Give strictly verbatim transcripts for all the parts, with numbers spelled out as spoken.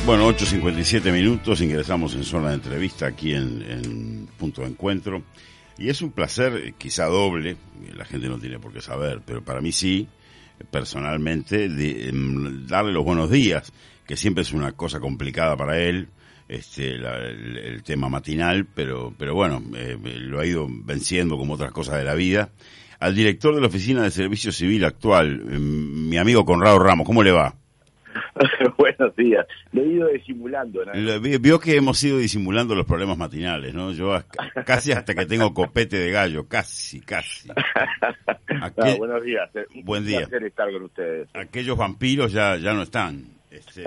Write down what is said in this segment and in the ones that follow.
Bueno, ocho cincuenta y siete minutos, ingresamos en zona de entrevista aquí en, en Punto de Encuentro. Y es un placer, quizá doble, la gente no tiene por qué saber, pero para mí sí, personalmente, de, um, darle los buenos días, que siempre es una cosa complicada para él, este la, el, el tema matinal, pero pero bueno, eh, lo ha ido venciendo como otras cosas de la vida. Al director de la Oficina de Servicio Civil actual, eh, mi amigo Conrado Ramos, ¿cómo le va? Buenos días. Lo he ido disimulando, ¿no? Lo, vio que hemos ido disimulando los problemas matinales, ¿no? Yo a, casi hasta que tengo copete de gallo, casi, casi. Aquel, no, buenos días. Buen Un día. placer estar con ustedes. Aquellos vampiros ya ya no están. Este...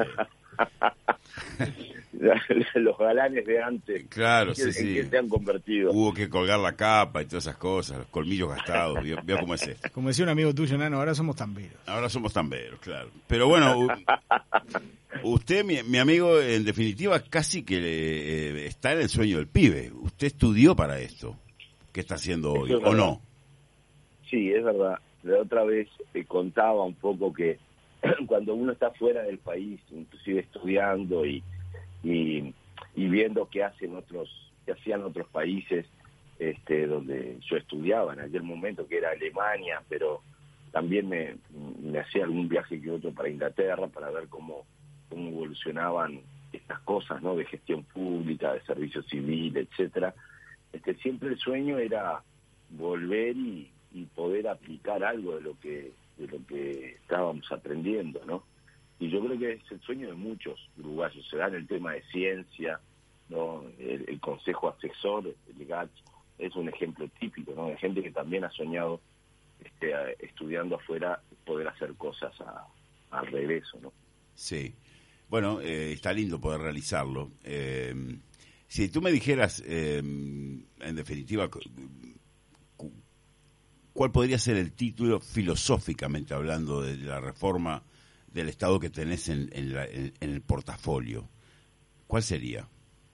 Los galanes de antes. Claro, ¿En sí, qué, sí. ¿En qué se han convertido? Hubo que colgar la capa y todas esas cosas, los colmillos gastados. Vio, vio cómo es esto. Como decía un amigo tuyo, Nano, ahora somos tamberos. Ahora somos tamberos, claro. Pero bueno, usted, mi, mi amigo, en definitiva, casi que eh, está en el sueño del pibe. Usted estudió para esto. ¿Qué está haciendo hoy? ¿O no? Sí, es verdad. La otra vez te contaba un poco que cuando uno está fuera del país, inclusive estudiando y y, y viendo qué hacen otros, qué hacían otros países, este, donde yo estudiaba en aquel momento, que era Alemania, pero también me, me hacía algún viaje que otro para Inglaterra para ver cómo, cómo evolucionaban estas cosas, ¿no? De gestión pública, de servicio civil, etcétera. Este, siempre el sueño era volver y, y poder aplicar algo de lo que de lo que estábamos aprendiendo, ¿no? Y yo creo que es el sueño de muchos uruguayos. Se da en el tema de ciencia, ¿no? El, el Consejo Asesor, el G A C, es un ejemplo típico, ¿no? De gente que también ha soñado este, estudiando afuera poder hacer cosas a, al regreso, ¿no? Sí. Bueno, eh, está lindo poder realizarlo. Eh, si tú me dijeras, eh, en definitiva, ¿cuál podría ser el título filosóficamente hablando de la reforma del Estado que tenés en, en, la, en, en el portafolio? ¿Cuál sería?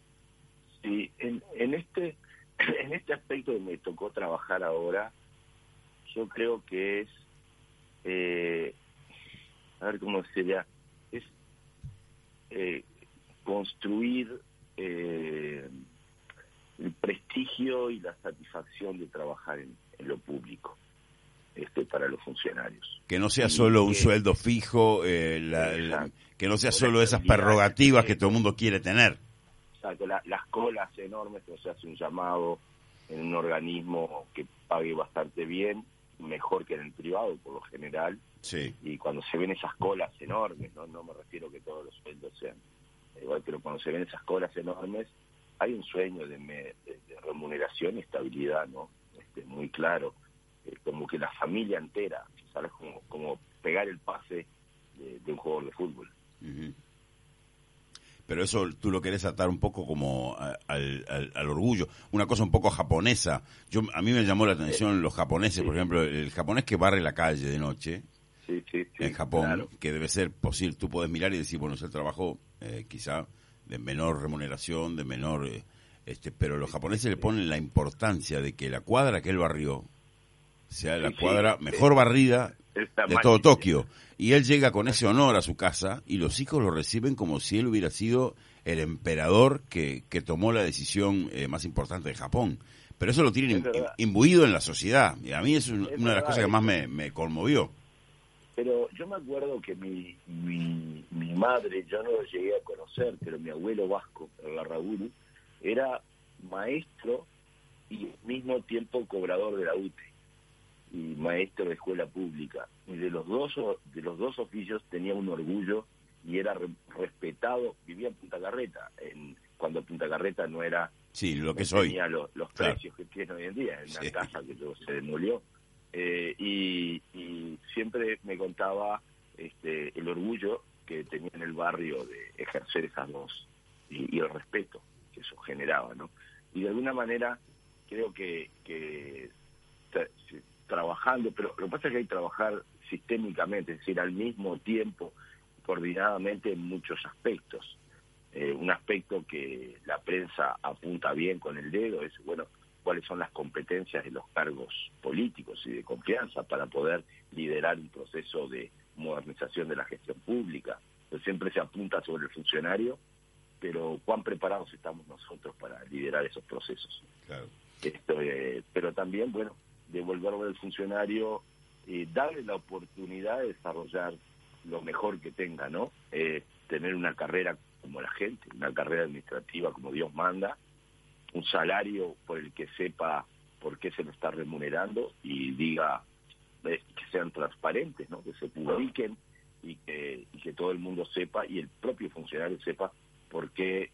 Sí, en, en este en este aspecto que me tocó trabajar ahora, yo creo que es, eh, a ver cómo sería, es eh, construir eh, el prestigio y la satisfacción de trabajar en, en lo público. Este, para los funcionarios. Que no sea solo un que, sueldo fijo, eh, la, la, que no sea solo esas prerrogativas que todo el mundo quiere tener. Exacto, la, las colas enormes, que se hace un llamado en un organismo que pague bastante bien, mejor que en el privado por lo general. Sí. Y cuando se ven esas colas enormes, no, no me refiero que todos los sueldos sean igual, pero cuando se ven esas colas enormes, hay un sueño de, me, de, de remuneración y estabilidad, ¿no? Este, muy claro. Como que la familia entera, ¿sabes? Como, como pegar el pase de, de un jugador de fútbol. Uh-huh. Pero eso tú lo querés atar un poco como a, al, al, al orgullo, una cosa un poco japonesa. Yo A mí me llamó la atención los japoneses, sí. Por ejemplo, el japonés que barre la calle de noche, sí, sí, sí, en Japón, claro. Que debe ser posible, tú puedes mirar y decir, bueno, es el trabajo eh, quizá de menor remuneración, de menor... Eh, este pero los japoneses le ponen la importancia de que la cuadra que él barrió sea la sí, cuadra sí, mejor barrida de todo Tokio. Y él llega con ese honor a su casa y los hijos lo reciben como si él hubiera sido el emperador que, que tomó la decisión eh, más importante de Japón. Pero eso lo tienen imbuido en la sociedad. Y a mí es, un, es una de las cosas que más me, me conmovió. Pero yo me acuerdo que mi, mi, mi madre, yo no lo llegué a conocer, pero mi abuelo vasco, el Larraburu, era maestro y al mismo tiempo cobrador de la U T E y maestro de escuela pública, y de los dos de los dos oficios tenía un orgullo y era re, respetado. Vivía en Punta Carreta, en, cuando Punta Carreta no era sí lo que no soy tenía los, los claro. precios que tiene hoy en día, en una sí. casa que luego se demolió, eh, y, y siempre me contaba este el orgullo que tenía en el barrio de ejercer esas dos y, y el respeto que eso generaba, ¿no? Y de alguna manera creo que que trabajando, pero lo que pasa es que hay que trabajar sistémicamente, es decir, al mismo tiempo, coordinadamente en muchos aspectos. Eh, un aspecto que la prensa apunta bien con el dedo es, bueno, cuáles son las competencias de los cargos políticos y de confianza para poder liderar un proceso de modernización de la gestión pública. siempre se apunta sobre el funcionario, pero cuán preparados estamos nosotros para liderar esos procesos. Claro. Esto, eh, pero también, bueno, devolverle al funcionario, eh, darle la oportunidad de desarrollar lo mejor que tenga, ¿no? Eh, tener una carrera como la gente, una carrera administrativa como Dios manda, un salario por el que sepa por qué se lo está remunerando y diga, eh, que sean transparentes, ¿no? Que se publiquen y que, y que todo el mundo sepa y el propio funcionario sepa por qué,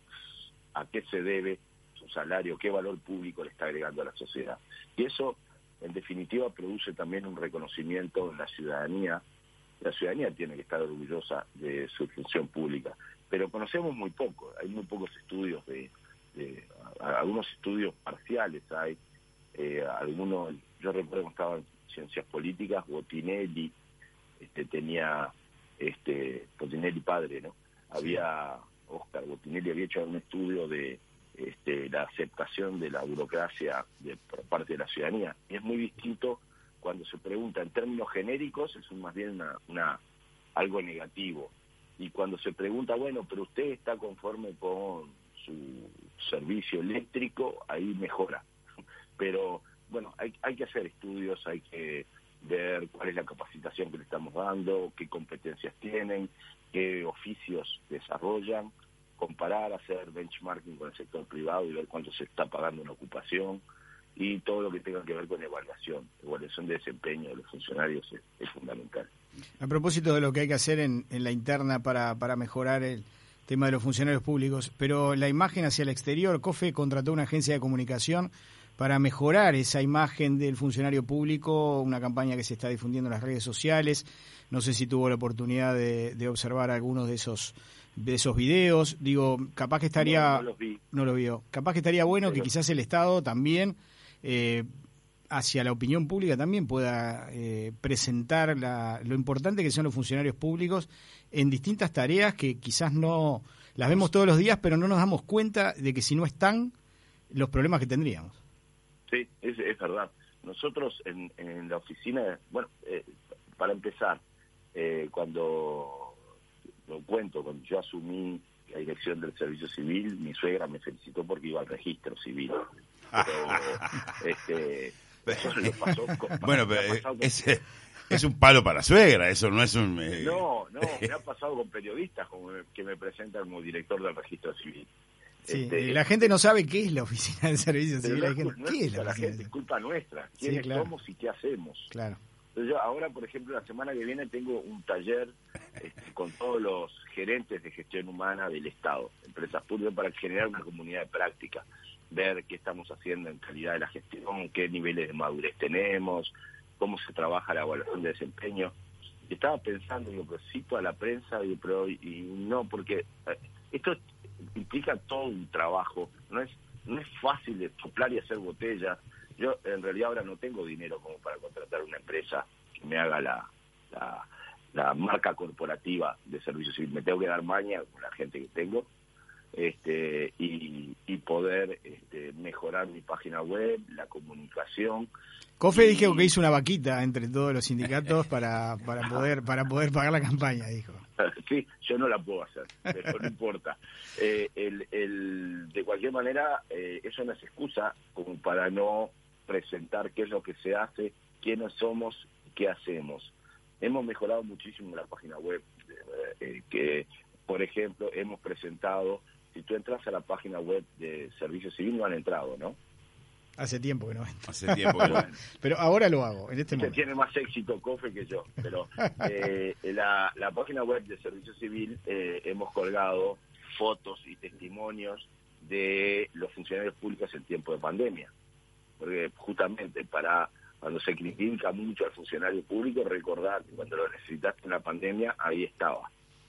a qué se debe su salario, qué valor público le está agregando a la sociedad. Y eso, en definitiva, produce también un reconocimiento en la ciudadanía. La ciudadanía tiene que estar orgullosa de su función pública, pero conocemos muy poco, hay muy pocos estudios, de, de a, algunos estudios parciales hay, eh, algunos, yo recuerdo que estaba en ciencias políticas, Botinelli, este, tenía, este, Botinelli padre, ¿no? Había, Oscar Botinelli había hecho un estudio de este, la aceptación de la burocracia de, por parte de la ciudadanía, y es muy distinto cuando se pregunta en términos genéricos, es más bien una, una algo negativo. Y cuando se pregunta, bueno, pero usted está conforme con su servicio eléctrico, ahí mejora. Pero, bueno, hay, hay que hacer estudios, hay que ver cuál es la capacitación que le estamos dando, qué competencias tienen, qué oficios desarrollan, comparar, hacer benchmarking con el sector privado y ver cuánto se está pagando una ocupación, y todo lo que tenga que ver con evaluación, evaluación de desempeño de los funcionarios es, es fundamental. A propósito de lo que hay que hacer en, en la interna para, para mejorar el tema de los funcionarios públicos, pero la imagen hacia el exterior, COFE contrató una agencia de comunicación para mejorar esa imagen del funcionario público, una campaña que se está difundiendo en las redes sociales. No sé si tuvo la oportunidad de, de observar algunos de esos de esos videos. Digo, capaz que estaría... No, no los vi. No lo vio. Capaz que estaría bueno pero... que quizás el Estado también... Eh, hacia la opinión pública también pueda eh, presentar la, lo importante que son los funcionarios públicos en distintas tareas que quizás no las vemos todos los días, pero no nos damos cuenta de que si no están, los problemas que tendríamos. Sí, es, es verdad. Nosotros en, en la oficina, bueno, eh, para empezar, eh, cuando lo cuento, cuando yo asumí la dirección del servicio civil, mi suegra me felicitó porque iba al registro civil. Pero, este, eso le pasó con, bueno, pero es, es un palo para la suegra, eso no es un... Eh... No, no, me ha pasado con periodistas como me, que me presentan como director del registro civil. Sí, este, la gente no sabe qué es la oficina del servicio civil. No, la gente, no ¿qué es la, la gente? Es culpa nuestra. ¿Quiénes sí, claro. somos y qué hacemos? Claro. Entonces yo ahora, por ejemplo, la semana que viene tengo un taller este, con todos los gerentes de gestión humana del Estado, empresas públicas, para generar una comunidad de práctica, ver qué estamos haciendo en calidad de la gestión, qué niveles de madurez tenemos, cómo se trabaja la evaluación de desempeño. Y estaba pensando, digo, pero cito a la prensa, digo, pero y, y no, porque eh, esto implica todo un trabajo, no es no es fácil de soplar y hacer botellas. Yo en realidad ahora no tengo dinero como para contratar una empresa que me haga la, la, la marca corporativa de servicio civil. Me tengo que dar maña con la gente que tengo este y, y poder este, mejorar mi página web, la comunicación. COFE y... dijo que hizo una vaquita entre todos los sindicatos para para poder para poder pagar la campaña, dijo. Sí, yo no la puedo hacer, pero no importa. Eh, el, el, de cualquier manera, eh, eso no es excusa como para no presentar qué es lo que se hace, quiénes somos, qué hacemos. Hemos mejorado muchísimo la página web, eh, que, por ejemplo, hemos presentado, si tú entras a la página web de Servicio Civil, no han entrado, ¿no? Hace tiempo que no entro. Hace tiempo que no entro. Pero ahora lo hago, en este Usted momento. Tiene más éxito, COFE, que yo. Pero eh, la, la página web de Servicio Civil eh, hemos colgado fotos y testimonios de los funcionarios públicos en tiempo de pandemia. Porque justamente para cuando se critica mucho al funcionario público, recordar que cuando lo necesitaste en la pandemia, ahí estaba.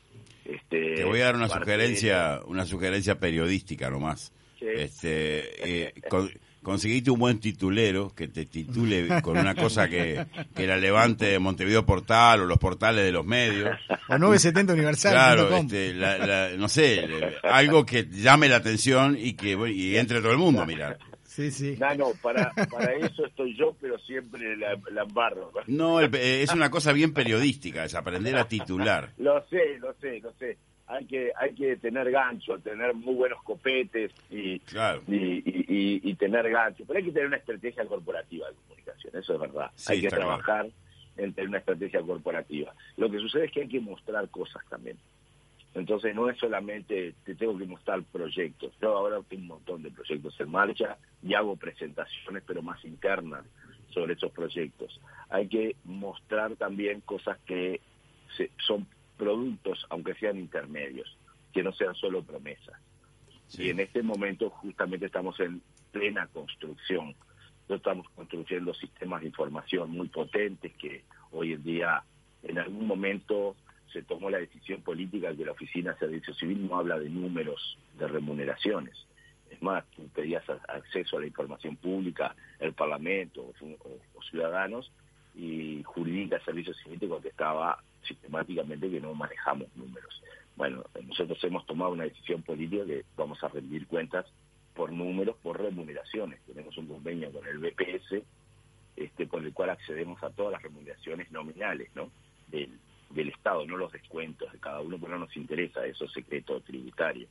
Este, Te voy a dar una sugerencia, de... una sugerencia periodística nomás. Sí. Este, eh, con, conseguiste un buen titulero que te titule con una cosa que, que la levante de Montevideo Portal o los portales de los medios. O nueve setenta Universal. Claro, este, la, la, no sé, algo que llame la atención y que y entre todo el mundo a mirar. Sí, sí. No, no, para, para eso estoy yo, pero siempre la, la embarro. No, el, eh, es una cosa bien periodística, es aprender a titular. Lo sé, lo sé, lo sé. Hay que hay que tener gancho, tener muy buenos copetes y, claro. y, y, y, y tener gancho. Pero hay que tener una estrategia corporativa de comunicación, eso es verdad. Sí, hay que trabajar claro. en tener una estrategia corporativa. Lo que sucede es que hay que mostrar cosas también. Entonces no es solamente te tengo que mostrar proyectos. Yo ahora tengo un montón de proyectos en marcha y hago presentaciones, pero más internas sobre esos proyectos. Hay que mostrar también cosas que se, son productos, aunque sean intermedios, que no sean solo promesas. Sí. Y en este momento justamente estamos en plena construcción. Nosotros estamos construyendo sistemas de información muy potentes que hoy en día, en algún momento, se tomó la decisión política de que la Oficina de Servicio Civil no habla de números de remuneraciones. Es más, tú pedías acceso a la información pública, el Parlamento o, o, o ciudadanos, y Jurídica de Servicio Civil te contestaba sistemáticamente que no manejamos números. Bueno, nosotros hemos tomado una decisión política que vamos a rendir cuentas por números, por remuneraciones. Tenemos un convenio con el B P S, este, por el cual accedemos a todas las remuneraciones nominales, ¿no? Del, del Estado, no los descuentos de cada uno, porque no nos interesa esos secretos tributarios.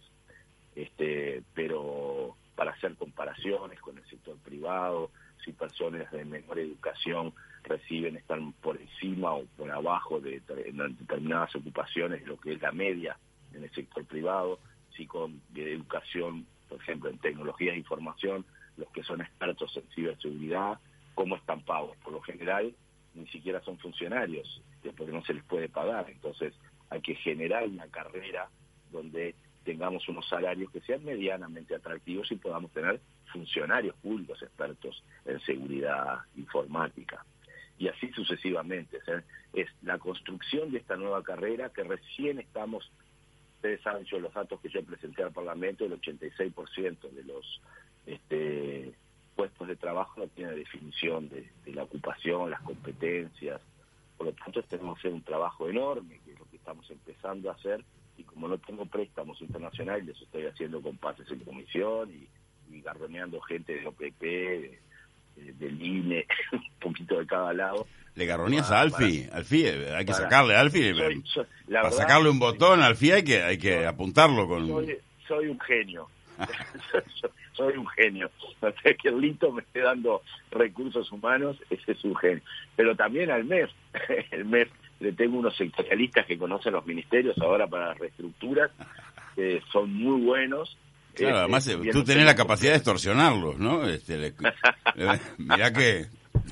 Este, pero para hacer comparaciones con el sector privado, si personas de menor educación reciben, están por encima o por abajo de, de determinadas ocupaciones de lo que es la media en el sector privado, si con de educación, por ejemplo, en tecnología de información, los que son expertos en ciberseguridad, cómo están pagos. Por lo general, ni siquiera son funcionarios, porque no se les puede pagar. Entonces, hay que generar una carrera donde tengamos unos salarios que sean medianamente atractivos y podamos tener funcionarios públicos expertos en seguridad informática. Y así sucesivamente. O sea, es la construcción de esta nueva carrera que recién estamos, ustedes saben, yo los datos que yo presenté al Parlamento, el ochenta y seis por ciento de los este, puestos de trabajo no tiene definición de, de la ocupación, las competencias. Por lo tanto, tenemos que hacer un trabajo enorme, que es lo que estamos empezando a hacer, y como no tengo préstamos internacionales, les estoy haciendo compases en comisión y, y garroneando gente de O P P, de, de, del I N E, un poquito de cada lado. ¿Le garroneas a Alfi? Para, Alfi, hay que para, sacarle a Alfi. Soy, soy, para verdad, sacarle un botón a Alfi hay que, hay que soy, apuntarlo con... Soy, soy un genio. soy, soy un genio. O sea, que el Lito me esté dando recursos humanos, ese es un genio. Pero también al M E F. El M E F, le tengo unos sectorialistas que conocen los ministerios ahora para las reestructuras, que son muy buenos. Claro, este, además tú no tenés la capacidad de extorsionarlos, ¿no? Este, le, le, mirá que...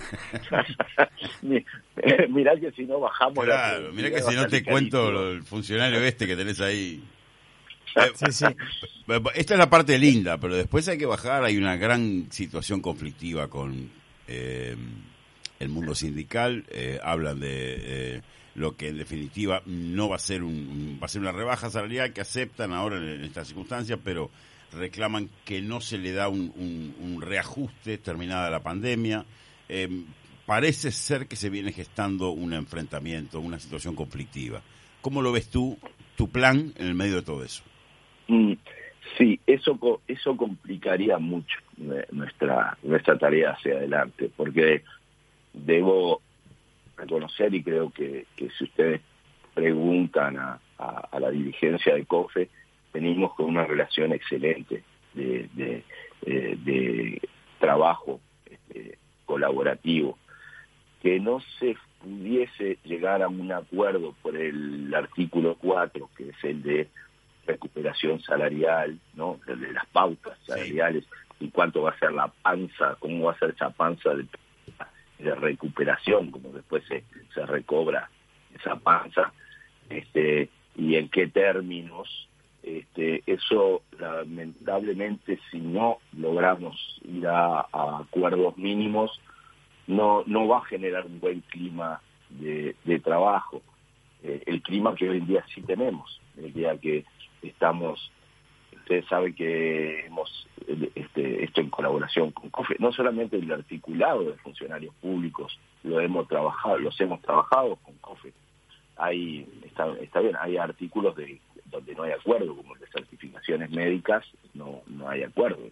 mirá que si no bajamos claro, la... Mirá que si no te cuento lo, el funcionario este que tenés ahí... Sí, sí. Esta es la parte linda, pero después hay que bajar, hay una gran situación conflictiva con eh, el mundo sindical, eh, hablan de... Eh, lo que en definitiva no va a ser un va a ser una rebaja salarial que aceptan ahora en, en estas circunstancias, pero reclaman que no se le da un, un, un reajuste terminada la pandemia. Eh, parece ser que se viene gestando un enfrentamiento, una situación conflictiva. ¿Cómo lo ves tú, tu plan en el medio de todo eso? Mm, sí, eso eso complicaría mucho nuestra nuestra tarea hacia adelante, porque debo reconocer, y creo que, que si ustedes preguntan a, a, a la dirigencia de COFE, venimos con una relación excelente de, de, de, de trabajo este, colaborativo. Que no se pudiese llegar a un acuerdo por el artículo cuatro, que es el de recuperación salarial, ¿no? El de las pautas salariales, sí. Y cuánto va a ser la panza, cómo va a ser esa panza de de recuperación, como después se, se recobra esa panza, este, y en qué términos, este, eso lamentablemente si no logramos ir a, a acuerdos mínimos, no, no va a generar un buen clima de, de trabajo, eh, el clima que hoy en día sí tenemos, el día que estamos... Ustedes saben que hemos este, esto en colaboración con COFE, no solamente el articulado de funcionarios públicos lo hemos trabajado, los hemos trabajado con COFE. Hay está, está bien, hay artículos de donde no hay acuerdo, como de certificaciones médicas, no no hay acuerdo.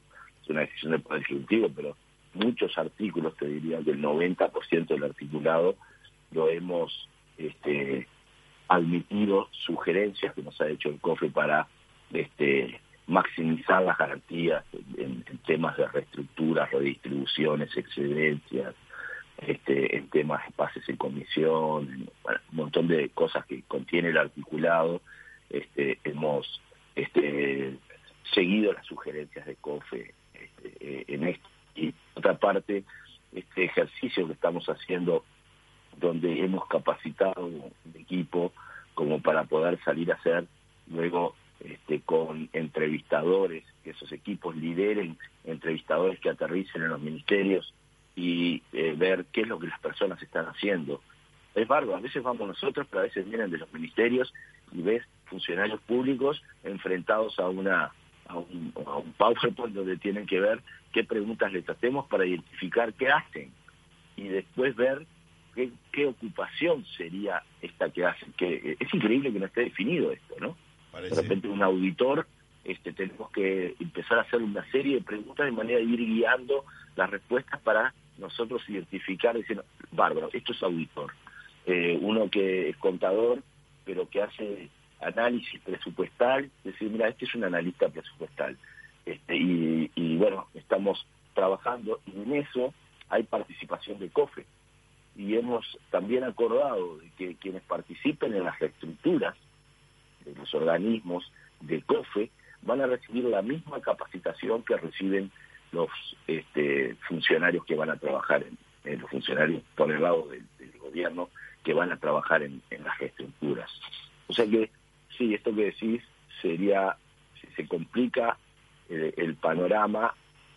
es una decisión del Poder Ejecutivo, pero muchos artículos, te diría que el noventa por ciento del articulado lo hemos este, admitido, sugerencias que nos ha hecho el COFE para este, maximizar las garantías en, en temas de reestructuras, redistribuciones, excedencias, este, en temas de pases en comisión, en, bueno, un montón de cosas que contiene el articulado. Este, hemos este, seguido las sugerencias de COFE este, eh, en esto. Y por otra parte, este ejercicio que estamos haciendo, donde hemos capacitado un equipo como para poder salir a hacer luego este, con entrevistadores, que esos equipos lideren entrevistadores que aterricen en los ministerios y eh, ver qué es lo que las personas están haciendo. Es bárbaro, a veces vamos nosotros, pero a veces vienen de los ministerios y ves funcionarios públicos enfrentados a una a un, a un PowerPoint donde tienen que ver qué preguntas les hacemos para identificar qué hacen y después ver qué, qué ocupación sería esta que hacen. Que es increíble que no esté definido esto, ¿no? Parece. De repente un auditor, este, tenemos que empezar a hacer una serie de preguntas de manera de ir guiando las respuestas para nosotros identificar, diciendo, bárbaro, esto es auditor. Eh, uno que es contador, pero que hace análisis presupuestal, decir, mira, este es un analista presupuestal. Este, y, y bueno, estamos trabajando y en eso hay participación de COFE. Y hemos también acordado de que quienes participen en las reestructuras de los organismos de COFE van a recibir la misma capacitación que reciben los este, funcionarios que van a trabajar, en, en los funcionarios por el lado del, del gobierno que van a trabajar en, en las reestructuras. O sea que, sí, esto que decís sería, si se complica eh, el panorama,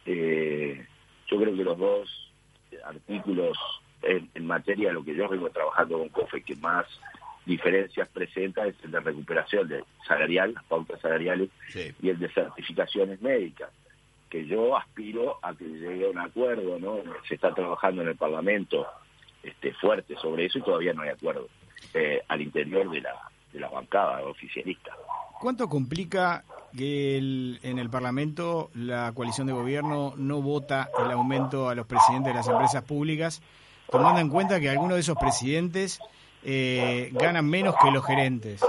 eh, yo creo que los dos artículos en, en materia de lo que yo vengo trabajando con COFE, que más diferencias presenta es el de recuperación de salarial, las pautas salariales, sí, y el de certificaciones médicas, que yo aspiro a que llegue a un acuerdo, ¿no? Se está trabajando en el Parlamento este, fuerte sobre eso y todavía no hay acuerdo eh, al interior de la de la bancada oficialista. ¿Cuánto complica que el, en el Parlamento la coalición de gobierno no vota el aumento a los presidentes de las empresas públicas, tomando en cuenta que algunos de esos presidentes eh, ganan menos que los gerentes?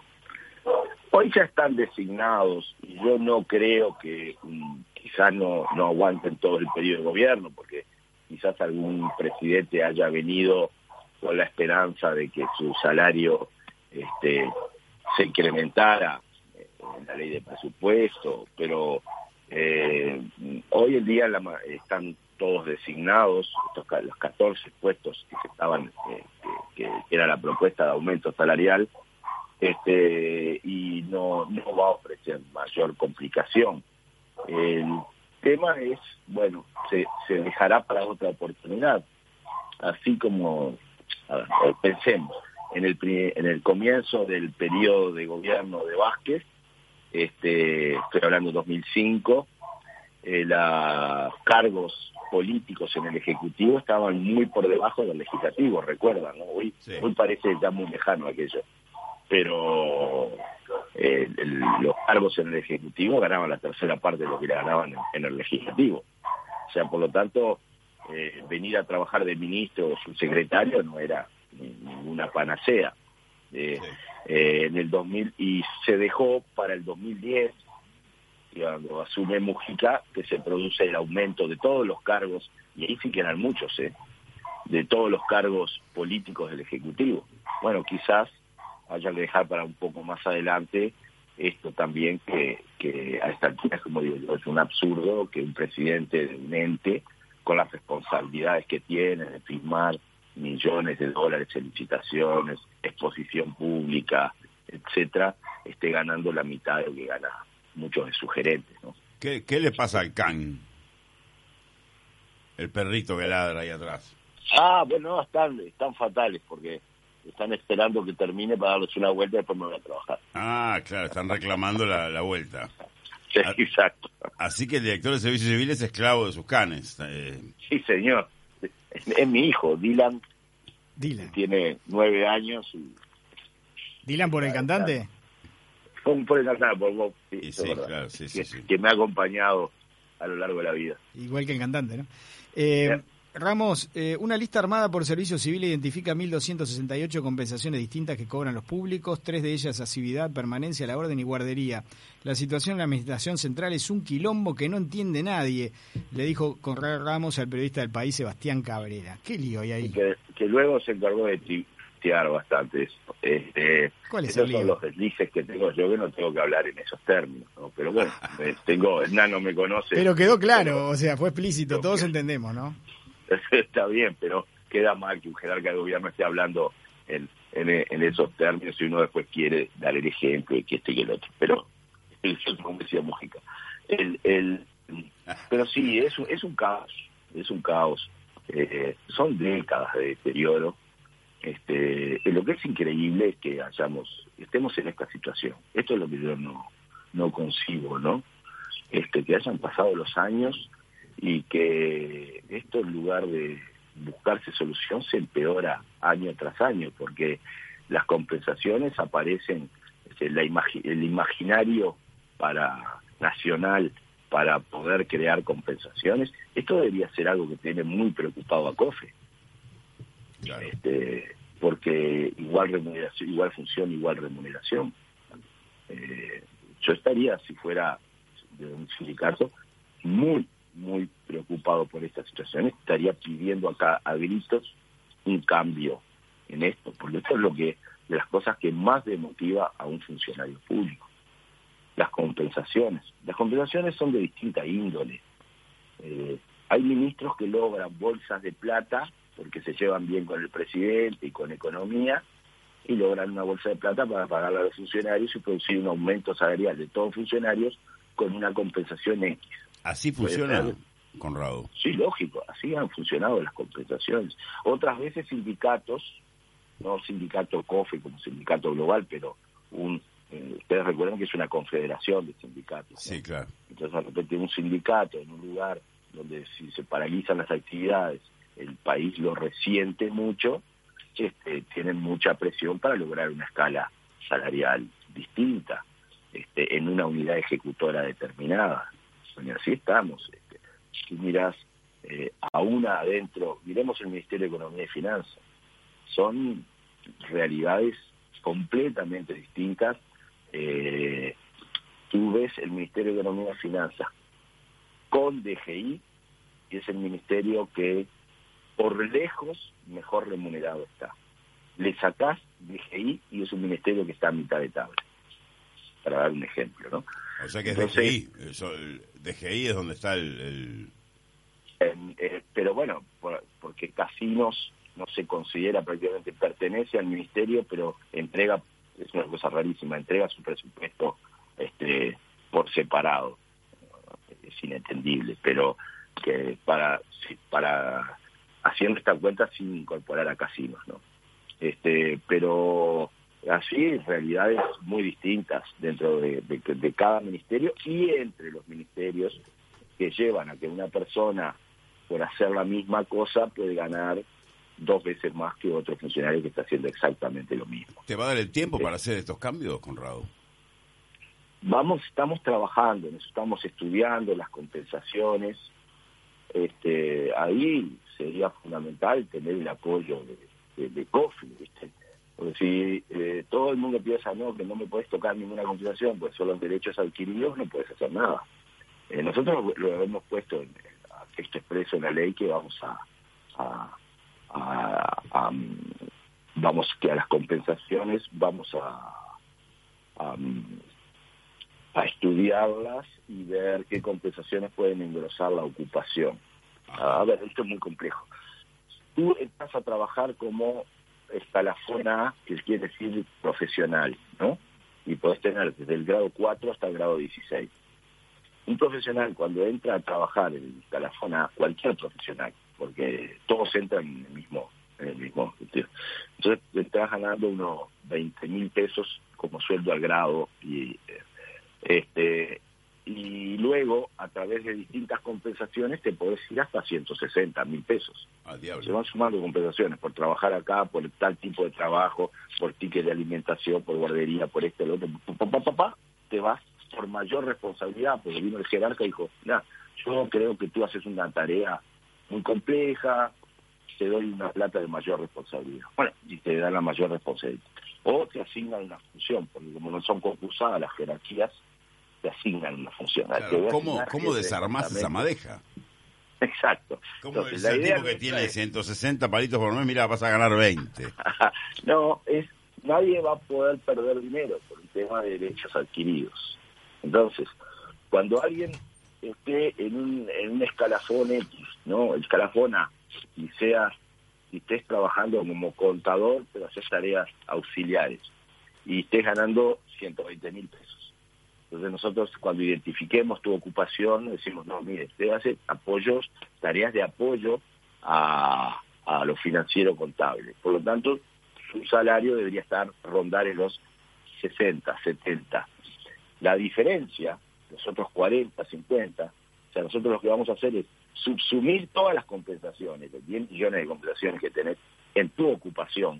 Hoy ya están designados y yo no creo que um, quizás no, no aguanten todo el periodo de gobierno, porque quizás algún presidente haya venido con la esperanza de que su salario este, se incrementara en la ley de presupuesto, pero eh, hoy en día la, están todos designados, estos, los catorce puestos que estaban, eh, que, que era la propuesta de aumento salarial, este y no, no va a ofrecer mayor complicación. El tema es, bueno, se, se dejará para otra oportunidad, así como, a ver, pensemos, en el en el comienzo del periodo de gobierno de Vázquez, este, estoy hablando de dos mil cinco, eh, los cargos políticos en el Ejecutivo estaban muy por debajo del Legislativo, recuerdan, ¿no? Hoy, sí. hoy parece ya muy lejano aquello, pero eh, el, los cargos en el Ejecutivo ganaban la tercera parte de lo que le ganaban en, en el Legislativo. O sea, por lo tanto, eh, venir a trabajar de ministro o subsecretario no era ninguna panacea. Eh, sí. eh, en el dos mil, y se dejó para el dos mil diez, cuando asume Mujica, que se produce el aumento de todos los cargos, y ahí sí que eran muchos, ¿eh? de todos los cargos políticos del Ejecutivo. Bueno, quizás haya que dejar para un poco más adelante esto también, que, que a esta altura, como digo yo, es un absurdo que un presidente de un ente, con las responsabilidades que tiene de firmar millones de dólares en licitaciones, exposición pública, etcétera, esté ganando la mitad de lo que gana muchos de sus gerentes, ¿no? ¿Qué, qué le pasa al can? El perrito que ladra ahí atrás. Ah, bueno, no, están, están fatales porque están esperando que termine para darles una vuelta y después me voy a trabajar. Ah, claro, están reclamando la, la vuelta. Sí, exacto. Así que el director de Servicios Civiles es esclavo de sus canes. Eh... Sí, señor. Es, es mi hijo, Dylan. Dylan. Tiene nueve años. Y... ¿Dylan por el cantante? Por, por el cantante, por vos. Sí, y sí, claro, sí, sí, que, sí. que me ha acompañado a lo largo de la vida. Igual que el cantante, ¿no? Eh, Ramos, eh, una lista armada por Servicio Civil identifica mil doscientas sesenta y ocho compensaciones distintas que cobran los públicos, tres de ellas asiduidad, permanencia a la orden y guardería. La situación en la Administración Central es un quilombo que no entiende nadie, le dijo Conrado Ramos al periodista del País, Sebastián Cabrera. ¿Qué lío hay ahí? Y que, que luego se encargó de titear bastante eso. Este, ¿Cuál es esos el lío? son los deslices que tengo yo, que no tengo que hablar en esos términos, ¿no? Pero bueno, tengo, Hernán no me conoce. Pero quedó claro, o sea, fue explícito, todos entendemos, ¿no? Está bien, pero queda mal que un jerarca de gobierno esté hablando en, en, en esos términos y uno después quiere dar el ejemplo de que este y que el otro. Pero eso, como decía Mujica. El, el, pero sí, es un, es un caos, es un caos. Eh, son décadas de deterioro. Este, lo que es increíble es que hayamos, estemos en esta situación. Esto es lo que yo no, no concibo, ¿no? Este, que hayan pasado los años y que esto, en lugar de buscarse solución, se empeora año tras año, porque las compensaciones aparecen, este, la imagi- el imaginario para nacional para poder crear compensaciones. Esto debería ser algo que tiene muy preocupado a COFE. Claro. Este, porque igual remuneración, igual función, igual remuneración. Eh, yo estaría, si fuera de un sindicato, muy muy preocupado por esta situación, estaría pidiendo acá a gritos un cambio en esto, porque esto es lo que, de las cosas que más demotiva a un funcionario público. Las compensaciones. Las compensaciones son de distinta índole. Eh, hay ministros que logran bolsas de plata porque se llevan bien con el presidente y con economía, y logran una bolsa de plata para pagarle a los funcionarios y producir un aumento salarial de todos los funcionarios con una compensación X. ¿Así funciona, Conrado? Sí, lógico, así han funcionado las compensaciones. Otras veces sindicatos, no sindicato COFE como sindicato global, pero un eh, ustedes recuerdan que es una confederación de sindicatos, ¿no? Sí, claro. Entonces, de repente, un sindicato en un lugar donde si se paralizan las actividades, el país lo resiente mucho, este, tienen mucha presión para lograr una escala salarial distinta, este, en una unidad ejecutora determinada. Y así estamos. Este, si mirás eh, aún adentro, miremos el Ministerio de Economía y Finanzas, son realidades completamente distintas. Eh, tú ves el Ministerio de Economía y Finanzas con D G I, y es el ministerio que por lejos mejor remunerado está. Le sacás D G I y es un ministerio que está a mitad de tabla, para dar un ejemplo, ¿no? O sea que es Entonces, D G I, eso, el D G I es donde está el... el... Eh, eh, pero bueno, por, porque Casinos no se considera prácticamente, pertenece al ministerio, pero entrega, es una cosa rarísima, entrega su presupuesto este, por separado. Es inentendible, pero que para, para haciendo esta cuenta sin incorporar a Casinos, ¿no? Este, pero así realidades muy distintas dentro de, de, de cada ministerio y entre los ministerios, que llevan a que una persona, por hacer la misma cosa, puede ganar dos veces más que otro funcionario que está haciendo exactamente lo mismo. ¿Te va a dar el tiempo para hacer estos cambios, Conrado? Vamos, estamos trabajando, nos estamos estudiando las compensaciones. Este, ahí sería fundamental tener el apoyo de, de, de COFE, ¿viste? Porque si eh, todo el mundo piensa, no, que no me puedes tocar ninguna compensación, pues son los derechos adquiridos, no puedes hacer nada. Eh, nosotros lo, lo hemos puesto en, a texto expreso en la ley, que vamos a, a, a, a, a vamos que a las compensaciones vamos a, a a estudiarlas y ver qué compensaciones pueden engrosar la ocupación. A ver, esto es muy complejo. Tú estás a trabajar como escalafón A, que quiere decir profesional, ¿no? Y podés tener desde el grado cuatro hasta el grado dieciséis. Un profesional, cuando entra a trabajar en el escalafón A, cualquier profesional, porque todos entran en el mismo, en el mismo sentido. Entonces, te estás ganando unos veinte mil pesos como sueldo al grado, y este y luego, a través de distintas compensaciones, te podés ir hasta ciento sesenta mil pesos. Ah, diablo. Se van sumando compensaciones por trabajar acá, por tal tipo de trabajo, por ticket de alimentación, por guardería, por esto, lo otro. Pa, pa, pa, pa, te vas por mayor responsabilidad, porque vino el jerarca y dijo, nah, yo creo que tú haces una tarea muy compleja, te doy una plata de mayor responsabilidad. Bueno, y te dan la mayor responsabilidad. O te asignan una función, porque como no son concursadas las jerarquías, te asignan una función. Claro, ¿Cómo, ¿cómo desarmás esa madeja? Exacto. ¿Cómo Entonces, el tipo que tiene es... ciento sesenta palitos por mes, mira, vas a ganar veinte? No, es nadie va a poder perder dinero por el tema de derechos adquiridos. Entonces, cuando alguien esté en un, en un escalafón X, ¿no? El escalafón A, y seas, y estés trabajando como contador, pero haces tareas auxiliares, y estés ganando ciento veinte mil pesos. Entonces nosotros cuando identifiquemos tu ocupación, decimos, no, mire, usted hace apoyos, tareas de apoyo a, a lo financiero contable. Por lo tanto, su salario debería estar rondar en los sesenta, setenta. La diferencia, los otros cuarenta, cincuenta, o sea, nosotros lo que vamos a hacer es subsumir todas las compensaciones, los diez millones de compensaciones que tenés en tu ocupación.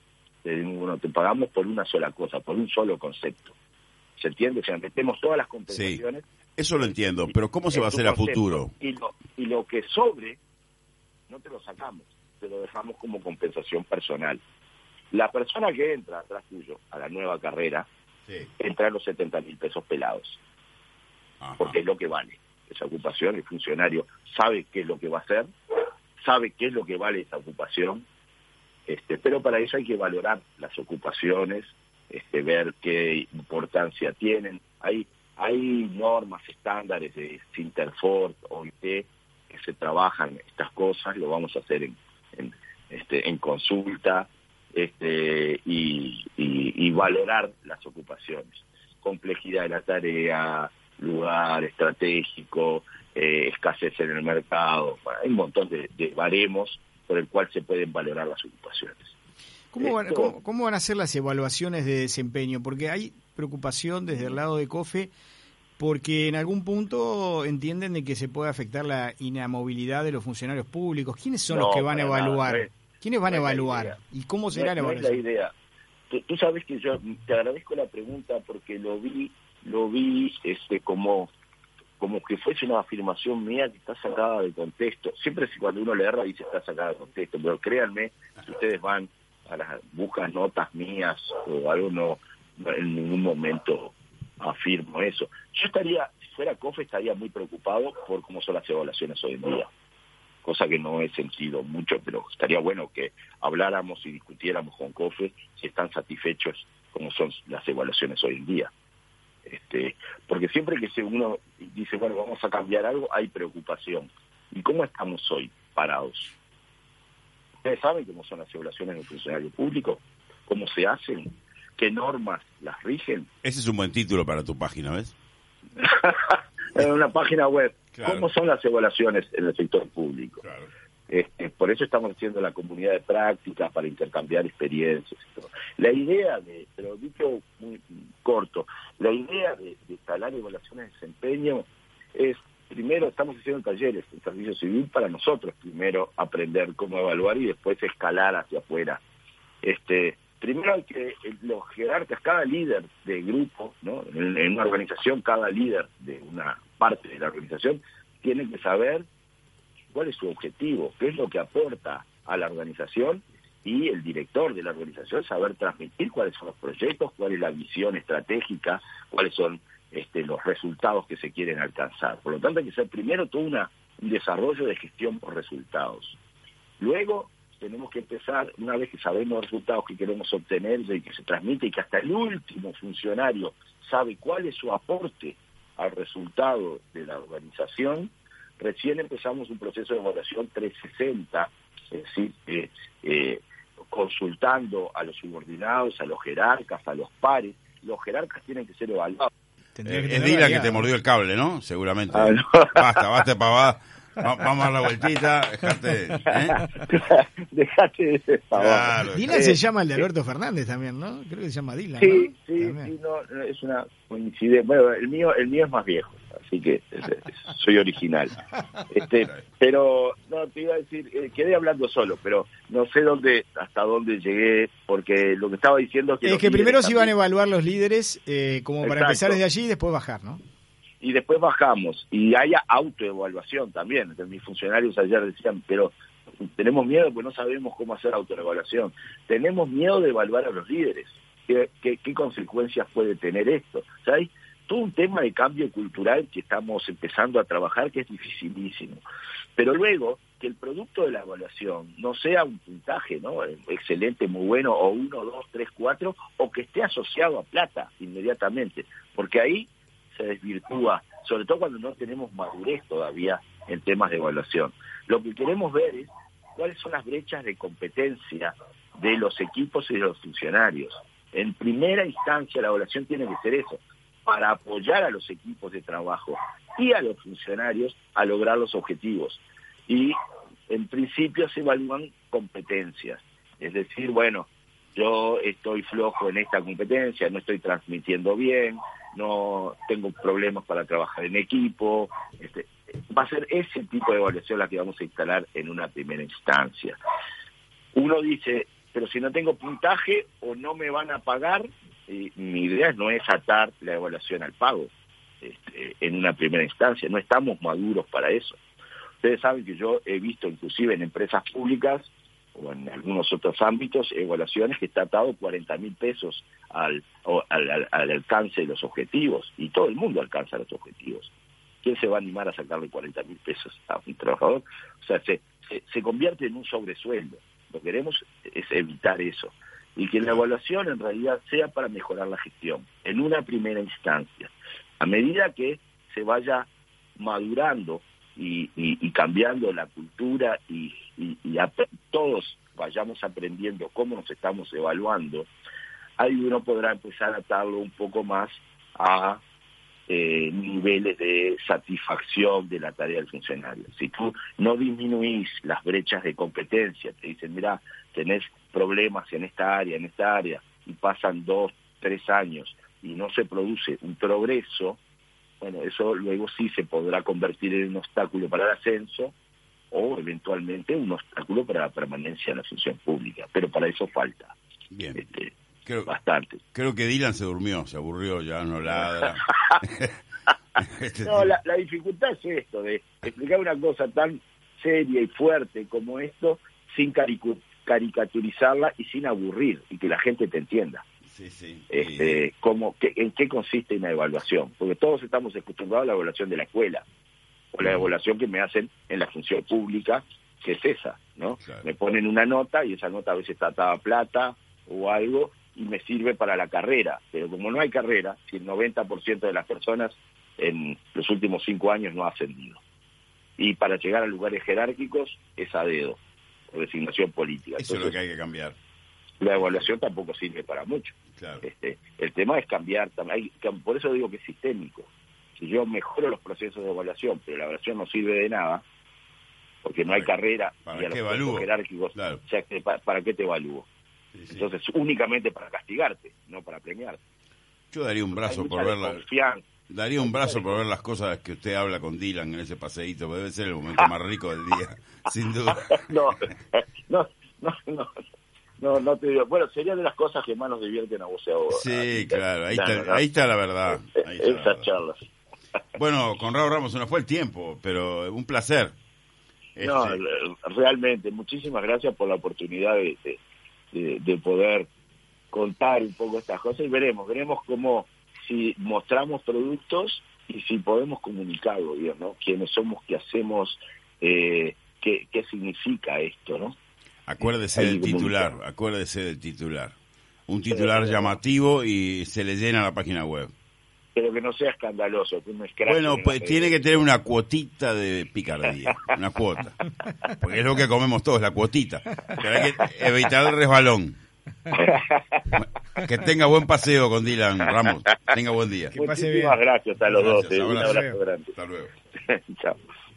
Bueno, te pagamos por una sola cosa, por un solo concepto. ¿Se entiende? O sea, metemos todas las compensaciones. Sí, eso lo entiendo, pero ¿cómo se va a hacer a futuro? Y lo, y lo que sobre, no te lo sacamos, te lo dejamos como compensación personal. La persona que entra atrás tuyo a la nueva carrera, sí, entra a los setenta mil pesos pelados. Ajá. Porque es lo que vale esa ocupación. El funcionario sabe qué es lo que va a hacer, sabe qué es lo que vale esa ocupación, este, pero para eso hay que valorar las ocupaciones, este, ver qué importancia tienen. Hay hay normas, estándares de Sinterfort, O I T, que se trabajan estas cosas, lo vamos a hacer en, en, este, en consulta, este, y, y, y valorar las ocupaciones. Complejidad de la tarea, lugar estratégico, eh, escasez en el mercado. Bueno, hay un montón de, de baremos por el cual se pueden valorar las ocupaciones. ¿Cómo van, Esto... ¿cómo, ¿Cómo van a ser las evaluaciones de desempeño? Porque hay preocupación desde el lado de COFE, porque en algún punto entienden de que se puede afectar la inamovilidad de los funcionarios públicos. ¿Quiénes son no, los que van a evaluar? Nada, no es, ¿Quiénes van no a evaluar? ¿Y cómo será no, la evaluación? No es la idea. Tú, tú sabes que yo te agradezco la pregunta porque lo vi, lo vi este como como que fuese una afirmación mía que está sacada de contexto. Siempre cuando uno le erra dice está sacada de contexto, pero créanme, si ustedes van a las buscan notas mías o algo, no, no en ningún momento afirmo eso. Yo estaría, si fuera COFE, estaría muy preocupado por cómo son las evaluaciones hoy en día, cosa que no he sentido mucho, pero estaría bueno que habláramos y discutiéramos con COFE si están satisfechos cómo son las evaluaciones hoy en día. Este, porque siempre que uno dice, bueno, vamos a cambiar algo, hay preocupación. ¿Y cómo estamos hoy parados? ¿Ustedes saben cómo son las evaluaciones del funcionario público? ¿Cómo se hacen? ¿Qué normas las rigen? Ese es un buen título para tu página, ¿ves? En una página web. Claro. ¿Cómo son las evaluaciones en el sector público? Claro. Este, por eso estamos haciendo la comunidad de prácticas para intercambiar experiencias y todo. La idea de, pero dicho muy corto, la idea de, de instalar evaluaciones de desempeño es, primero estamos haciendo talleres en servicio civil para nosotros, primero aprender cómo evaluar y después escalar hacia afuera. Este, primero hay que, los jerarcas, cada líder de grupo, ¿no? En, en una organización, cada líder de una parte de la organización tiene que saber cuál es su objetivo, qué es lo que aporta a la organización, y el director de la organización saber transmitir cuáles son los proyectos, cuál es la visión estratégica, cuáles son este, los resultados que se quieren alcanzar. Por lo tanto, hay que ser primero todo una, un desarrollo de gestión por resultados. Luego, tenemos que empezar, una vez que sabemos los resultados que queremos obtener y que se transmite, y que hasta el último funcionario sabe cuál es su aporte al resultado de la organización, recién empezamos un proceso de evaluación trescientos sesenta, es decir, eh, eh, consultando a los subordinados, a los jerarcas, a los pares. Los jerarcas tienen que ser evaluados. Eh, es Dila que te mordió el cable, ¿no? Seguramente. Ah, no. Basta, basta, pavada. Vamos a dar la vueltita, dejate, ¿eh? Dejate de pavada. Claro. Dila eh, se llama el de Alberto Fernández también, ¿no? Creo que se llama Dila, sí, ¿no? Sí, sí, no, es una coincidencia. Bueno, el mío, el mío es más viejo, así que es, es, soy original. Este, pero, no, te iba a decir, eh, quedé hablando solo, pero no sé dónde, hasta dónde llegué, porque lo que estaba diciendo es que... Es que primero se iban a evaluar los líderes, eh, como para Exacto. empezar desde allí y después bajar, ¿no? y después bajamos, y haya autoevaluación también. Entonces, mis funcionarios ayer decían, pero tenemos miedo porque no sabemos cómo hacer autoevaluación. Tenemos miedo de evaluar a los líderes. ¿Qué, qué, qué consecuencias puede tener esto? O sea, hay todo un tema de cambio cultural que estamos empezando a trabajar que es dificilísimo. Pero luego, que el producto de la evaluación no sea un puntaje, ¿no? Excelente, muy bueno, o uno, dos, tres, cuatro, o que esté asociado a plata inmediatamente, porque ahí se desvirtúa, sobre todo cuando no tenemos madurez todavía en temas de evaluación. Lo que queremos ver es cuáles son las brechas de competencia de los equipos y de los funcionarios. En primera instancia, la evaluación tiene que ser eso, para apoyar a los equipos de trabajo y a los funcionarios a lograr los objetivos. Y en principio se evalúan competencias, es decir, bueno, yo estoy flojo en esta competencia, no estoy transmitiendo bien, no tengo problemas para trabajar en equipo. Este, va a ser ese tipo de evaluación la que vamos a instalar en una primera instancia. Uno dice, pero si no tengo puntaje o no me van a pagar, y mi idea no es atar la evaluación al pago este, en una primera instancia, no estamos maduros para eso. Ustedes saben que yo he visto inclusive en empresas públicas o en algunos otros ámbitos evaluaciones que está atado cuarenta mil pesos al, al, al, al alcance de los objetivos, y todo el mundo alcanza los objetivos. ¿Quién se va a animar a sacarle cuarenta mil pesos a un trabajador? O sea, se, se, se convierte en un sobresueldo. Lo que queremos es evitar eso, y que la evaluación en realidad sea para mejorar la gestión, en una primera instancia. A medida que se vaya madurando y, y, y cambiando la cultura y, y, y a, todos vayamos aprendiendo cómo nos estamos evaluando, ahí uno podrá empezar a atarlo un poco más a eh, niveles de satisfacción de la tarea del funcionario. Si tú no disminuís las brechas de competencia, te dicen, mira, tenés problemas en esta área, en esta área, y pasan dos, tres años y no se produce un progreso, bueno, eso luego sí se podrá convertir en un obstáculo para el ascenso o eventualmente un obstáculo para la permanencia en la función pública, pero para eso falta. Bien. Este, creo, bastante. Creo que Dylan se durmió, se aburrió, ya no ladra. este no, la, la dificultad es esto, de explicar una cosa tan seria y fuerte como esto sin caricu- caricaturizarla y sin aburrir, y que la gente te entienda. Sí, sí. Este, cómo, qué, en qué consiste una evaluación, porque todos estamos acostumbrados a la evaluación de la escuela, o la evaluación que me hacen en la función pública, que es esa, ¿no? Claro. Me ponen una nota y esa nota a veces está atada a plata o algo y me sirve para la carrera, pero como no hay carrera, si el noventa por ciento de las personas en los últimos cinco años no ha ascendido, y para llegar a lugares jerárquicos es a dedo, o designación política. Eso Entonces, es lo que hay que cambiar. La evaluación tampoco sirve para mucho. Claro. Este, el tema es cambiar, hay, por eso digo que es sistémico. Si yo mejoro los procesos de evaluación, pero la evaluación no sirve de nada, porque no hay ¿Para, carrera para y a qué los evalúo? Jerárquicos, claro. o sea, ¿para, ¿para qué te evalúo? Sí, sí. Entonces, únicamente para castigarte, no para premiarte. Yo daría un brazo por ver la, daría un brazo por ver las cosas que usted habla con Dylan en ese paseíto, porque debe ser el momento más rico del día, sin duda. no, no, no, no. No, no te digo. Bueno, sería de las cosas que más nos divierten a vos y a vos. Sí, claro, ahí, no, está, no, ahí está la verdad. Ahí está Esas la verdad. Charlas. Bueno, Conrado Ramos, se nos fue el tiempo, pero un placer. No, este... realmente, muchísimas gracias por la oportunidad de, de, de, de poder contar un poco estas cosas, y veremos, veremos cómo, si mostramos productos y si podemos comunicarlo, bien, ¿no? Quiénes somos, qué hacemos, eh, qué, qué significa esto, ¿no? Acuérdese del titular, acuérdese del titular. Un titular pero, llamativo y se le llena la página web. Pero que no sea escandaloso. Que no bueno, pues tiene que tener una cuotita de picardía, una cuota. Porque es lo que comemos todos, la cuotita. Pero hay que evitar el resbalón. Que tenga buen paseo con Dylan Ramos. Tenga buen día. Muchísimas gracias a los gracias, dos. Un abrazo grande. Hasta luego. Chao.